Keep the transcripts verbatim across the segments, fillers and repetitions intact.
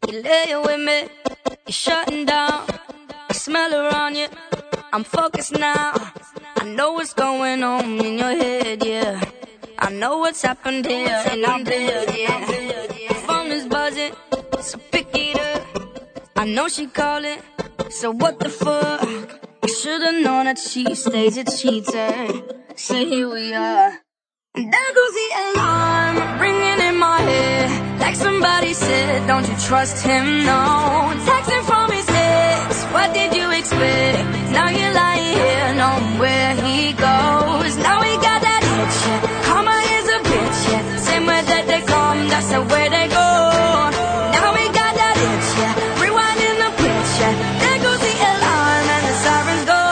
You lay with me, you're shutting down. I smell her on you, I'm focused now. I know what's going on in your head, yeah. I know what's happened here, and I'm dead, yeah. The phone is buzzing, so pick it up. I know she calling, so what the fuck? I should've known that she stays a cheater. So here we are. And there goes the alarm, ringing in my head. Like somebody said, don't you trust him, no. Texting from his ex, what did you expect? Now you're lying here, knowing where he goes. Now we got that itch, yeah. Karma is a bitch, yeah. Same way that they come, that's the way they go. Now we got that itch, yeah. Rewinding the pitch, yeah. There goes the alarm and the sirens go.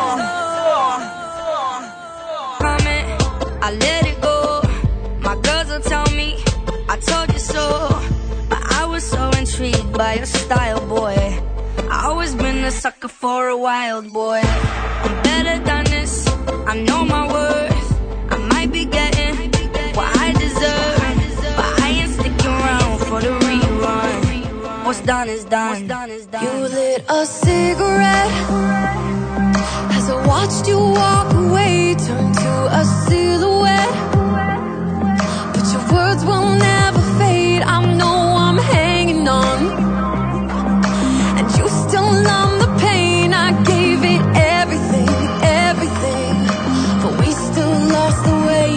Coming, I let it go. My girls will tell me, I told you so. But I was so intrigued by your style, boy. I always been a sucker for a wild boy. I'm better than this, I know my worth. I might be getting what I deserve, but I ain't sticking around for the rerun. What's done is done. You lit a cigarette as I watched you walk away, turn to a silhouette. But your words will never fade, I know I'm hanging on. And you still numb the pain, I gave it everything, everything. But we still lost the way.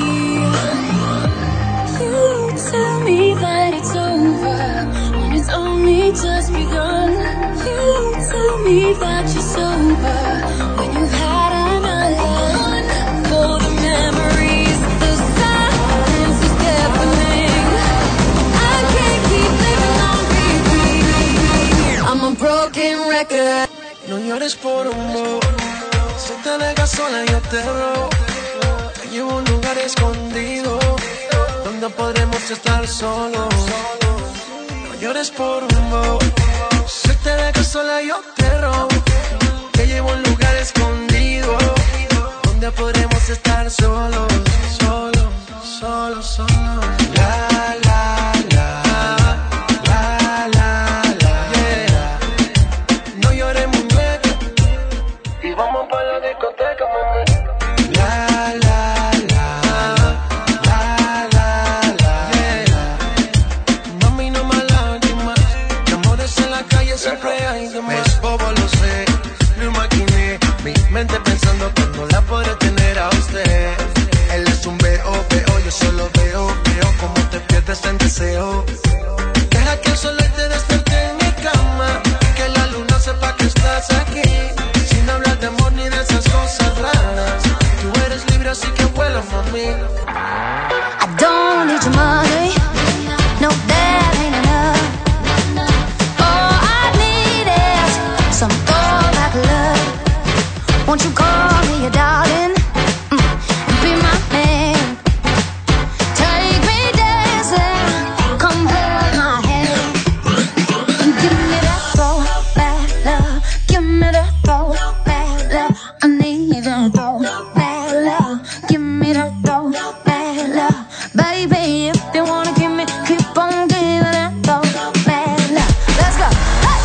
You tell me that it's over when it's only just begun. You tell me that you're sober when you've had another. For the memories, the silence is deafening. I can't keep living on repeat. I'm a broken record. No llores por amor, si te dejas sola yo te robo. Te llevo a un lugar escondido donde podremos estar solos. No llores por amor, si te dejas sola yo te robo. Te llevo a un lugar escondido donde podremos estar solos, solos, solos, solos. La, la, la, la, la, la, yeah. No llores muñeca y vamos pa' la discoteca, mami. La, la, la, la, la, la, yeah. Mami, no más lágrimas, de amores en la calle siempre hay de más. Es bobo, lo sé, lo imaginé, mi mente pensando cuando la podré tener a usted. Él es un veo, veo, yo solo veo, veo como te pierdes en deseo. Deja que el sol te despierte en mi cama y que la luna sepa que estás aquí. Sin hablar de amor ni de esas cosas raras, tú eres libre así que vuela, mami. I don't need your money, no that ain't enough. All I need is some throwback love. Won't you call me your darling, mm, and be my man? Take me dancing, come hold my hand. And give me that throwback love, give me that throwback love. I need that throwback love, give me that throwback love. Baby, if you wanna give me, keep on giving that throwback love. Let's go. Hey!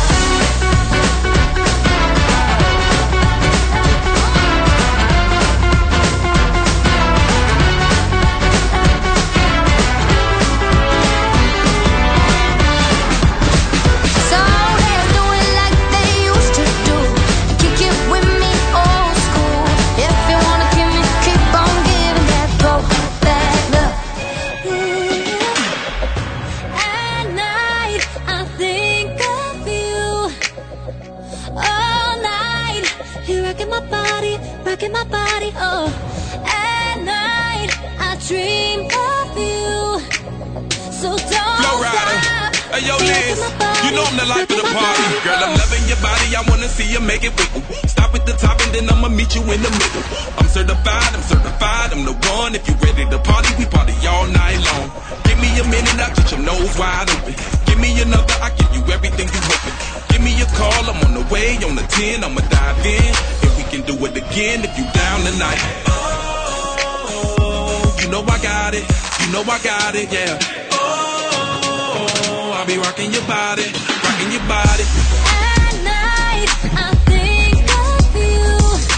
So let's do it like they used to do. Kick it with me old school. If you wanna give me, keep on giving that throwback love. At night, I think of you. All night, you're rocking my body, rocking my body. Oh, at night, I dream of you. So don't Flow rider. stop. Hey, yo, You're Liz, rocking my body, you know I'm the life of the rocking my party. body. Girl, I'm Oh. loving your body, I wanna see you make it wiggle. Stop at the top and then I'ma meet you in the middle. I'm certified, I'm certified, I'm the one. If you ready to party, we party all night long. Give me a minute, I'll get your nose wide open. Give me another, I give you everything you hoping. Give me a call, I'm on the way, on the ten, I'ma dive in. If we can do it again, if you down tonight. Oh, you know I got it, you know I got it, yeah. Oh, I'll be rocking your body. in your body. At night, I think of you.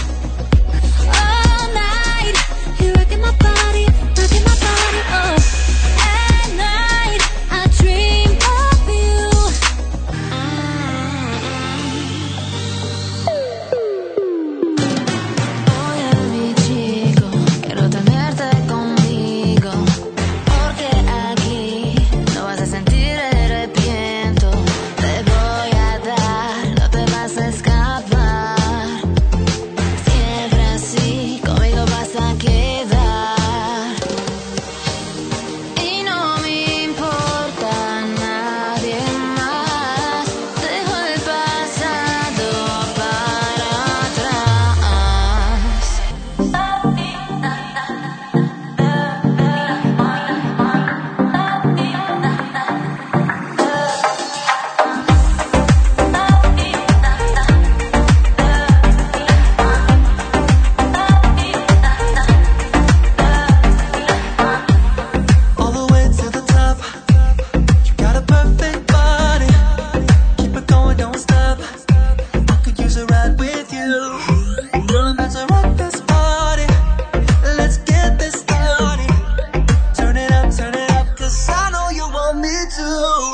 All night, you're rocking my body, rocking my body, oh. At night, I dream of you. Oye, mi chico, quiero tenerte conmigo, porque aquí no vas a sentir arrepiento. Te voy a dar, no te vas a escapar. Siempre así, conmigo vas a quedar. Y no me importa nadie más. Dejo el pasado para atrás. All the way to the top. You got a perfect body. Keep it going, don't stop. I could use a ride with you. Girl, I'm about to rock this party. Let's get this started. Turn it up, turn it up, 'cause I know you want me to.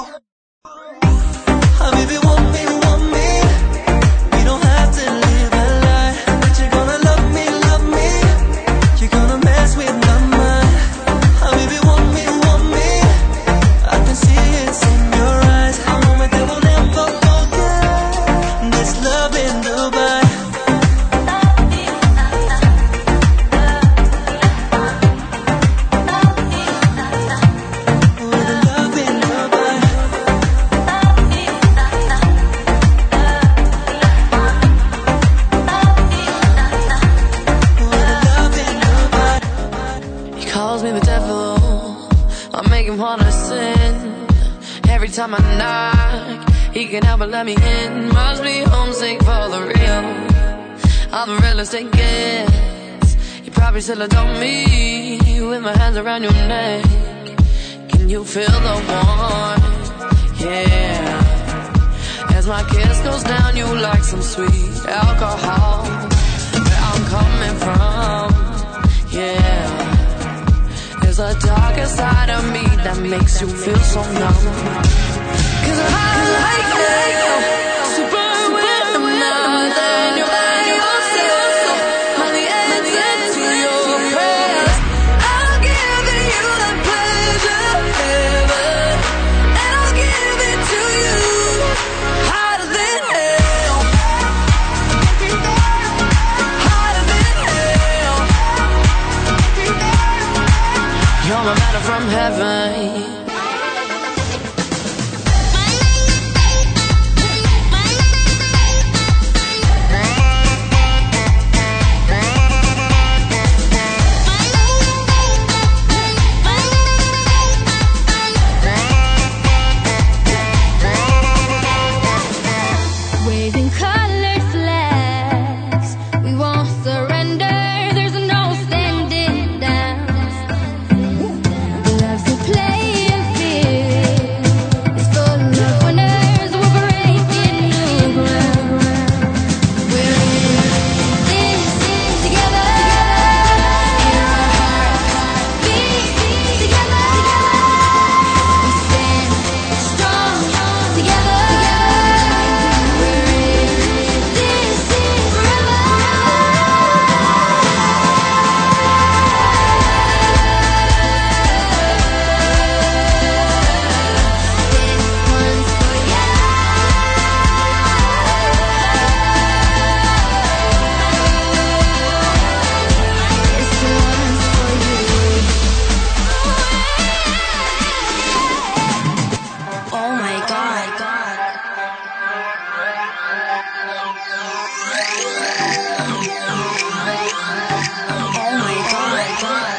Oh, baby, want me, want me. We don't have to live a lie. But you're gonna love me, love me. You're gonna mess with my mind. Oh, baby, want me, want me. I can see it in your eyes. A moment that we'll never forget. This love in Dubai. With the love in Dubai. With the love in Dubai. He calls me the devil, I make him wanna sin. Every time I knock, he can help but let me in. Must be homesick for the real, I'm the realest it gets. You probably still adore me, with my hands around your neck. Can you feel the warmth? Yeah. As my kiss goes down, you like some sweet alcohol. Where I'm coming from, yeah. There's a darker side of me that makes you feel so numb. 'Cause I like you, to burn with another, and you're by yourself. I'm the answer to your prayers. I'll give you the pleasure ever, and I'll give it to you hotter than hell, hotter than hell. You're my manna from heaven. Waving colored flags, we won't surrender. There's no standing down. Love's a playing field, it's full of winners. We're breaking new ground. We're in this together. In our heart, beat together. We stand strong together. Oh my god. Oh my god.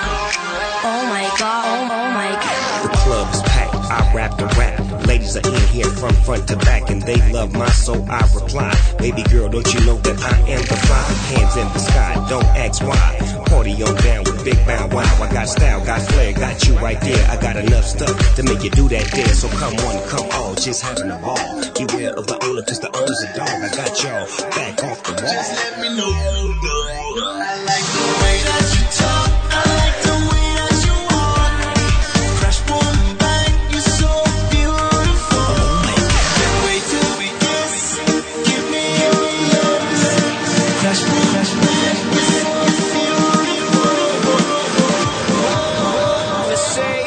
Oh my god. Oh my god. The club is packed, I rap the rap. Ladies are in hear from front to back, and they love my soul. I reply, baby girl, don't you know that I am the fly? Hands in the sky, don't ask why. Party on down with Big Bow Wow. I got style, got flair, got you right there. I got enough stuff to make you do that there. So come one, come all, just having a ball. Beware of the owner, cause the owner's a dog. I got y'all back off the wall. Just let me know. I like the way that you talk. I like the way that you walk. Crash, boom, bang, you're so beautiful. Can't wait till we kiss. Give me your lips. Crash, boom, crash, bang, you're so beautiful. We're safe.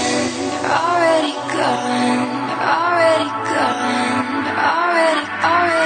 Already gone, already gone, already, already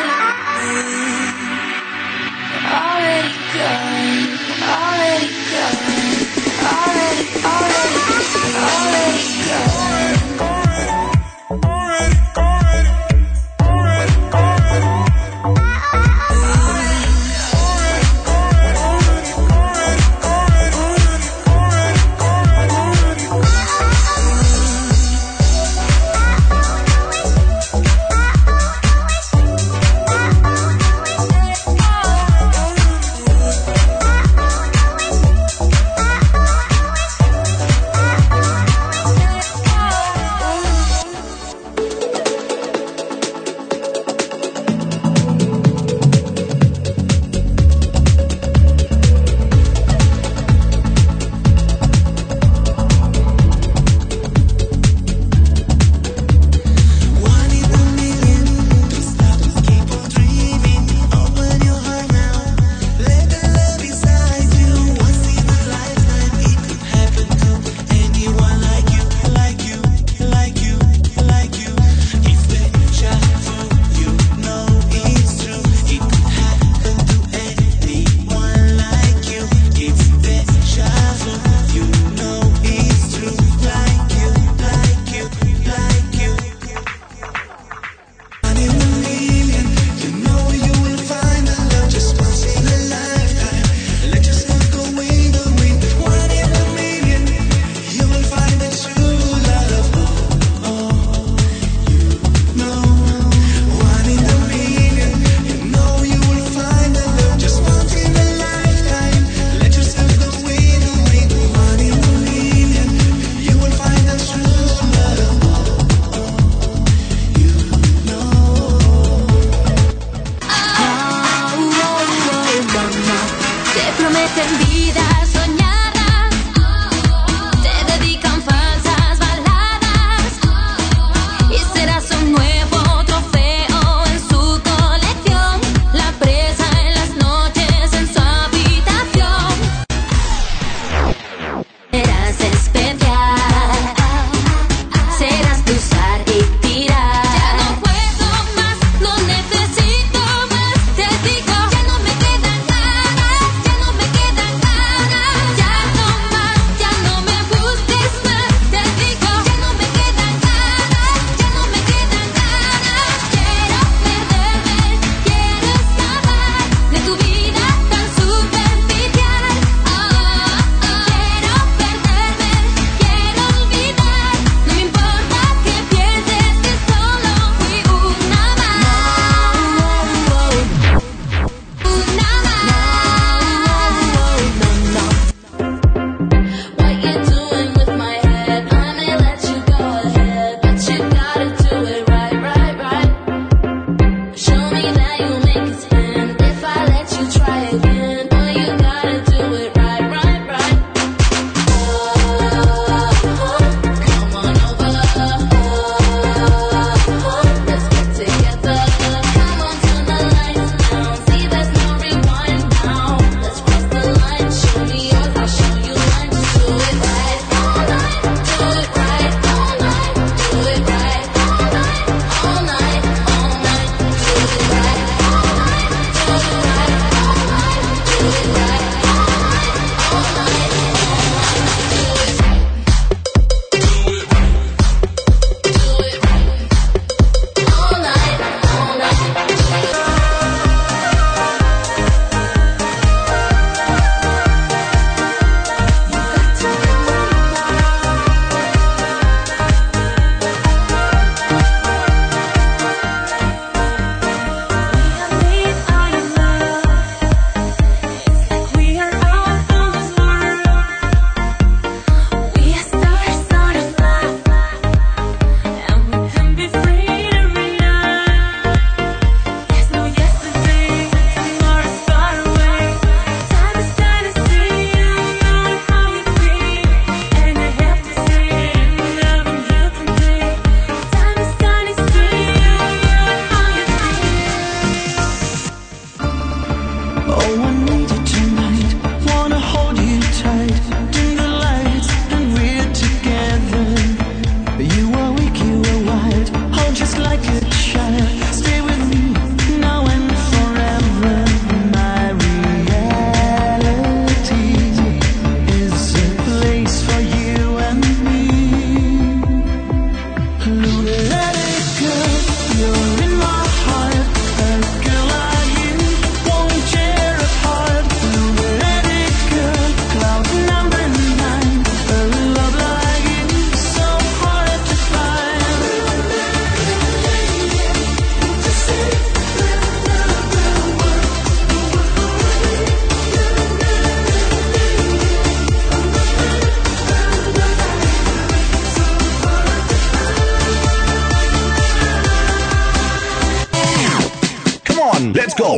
one. Let's go.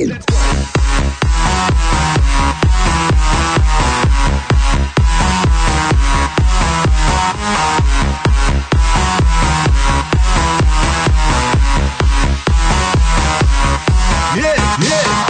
Yeah, yeah.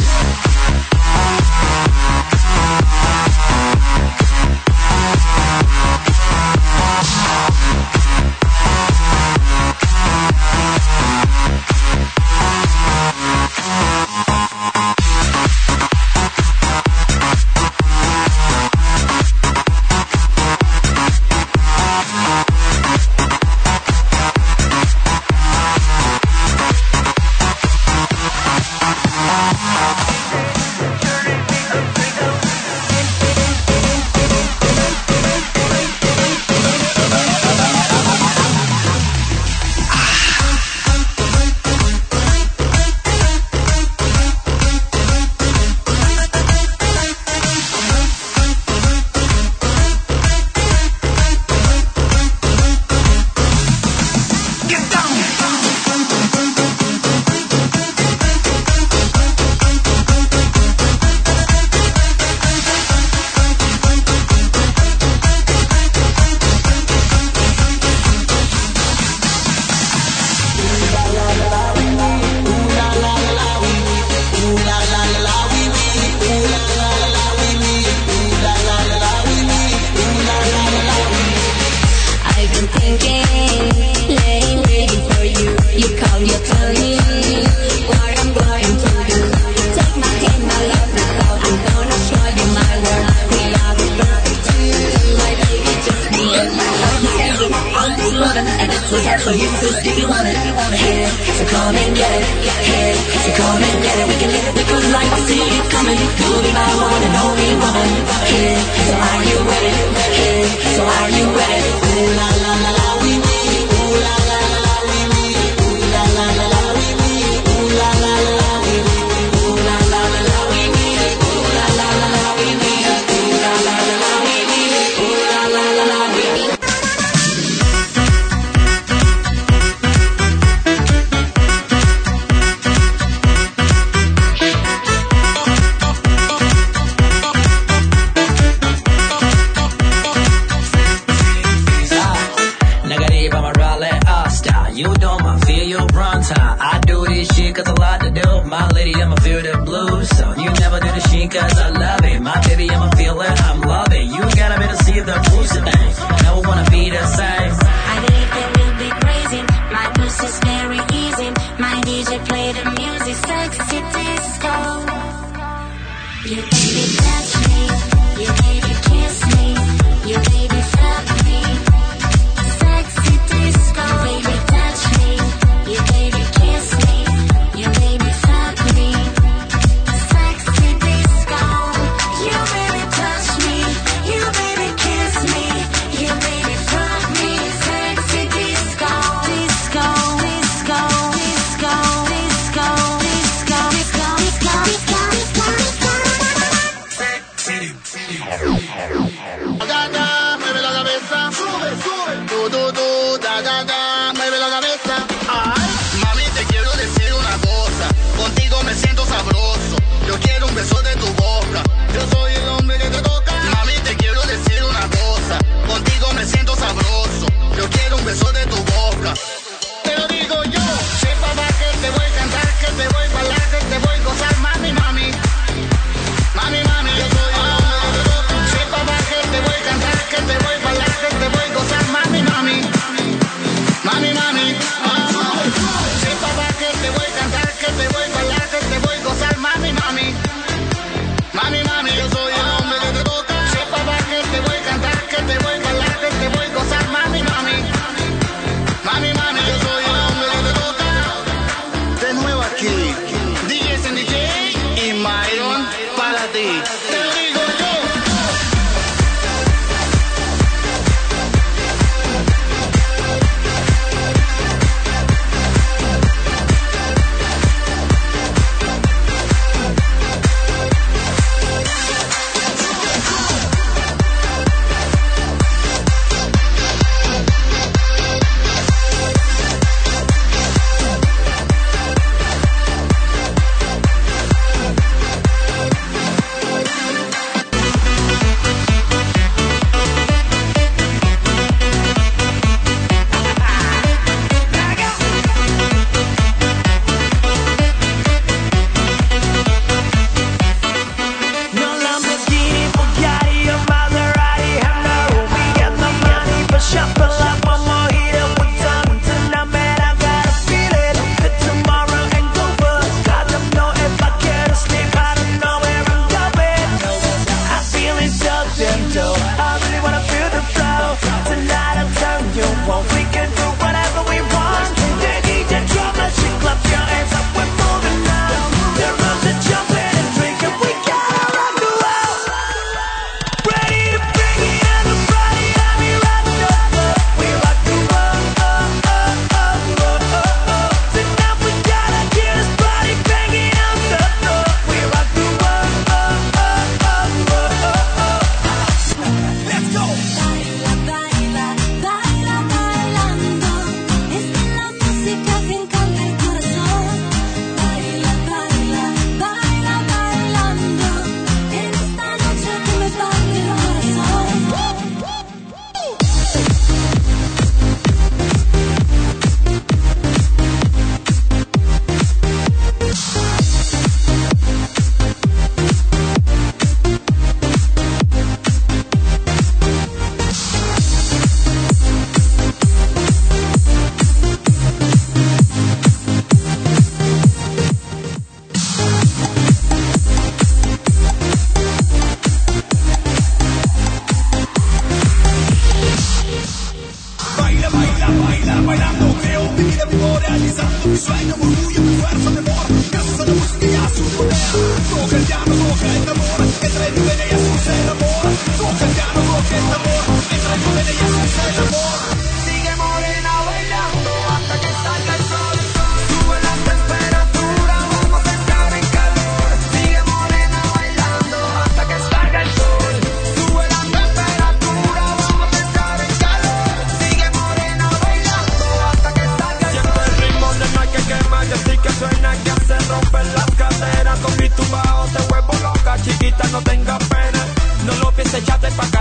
No tengas pena, no lo pienses, ya te pa'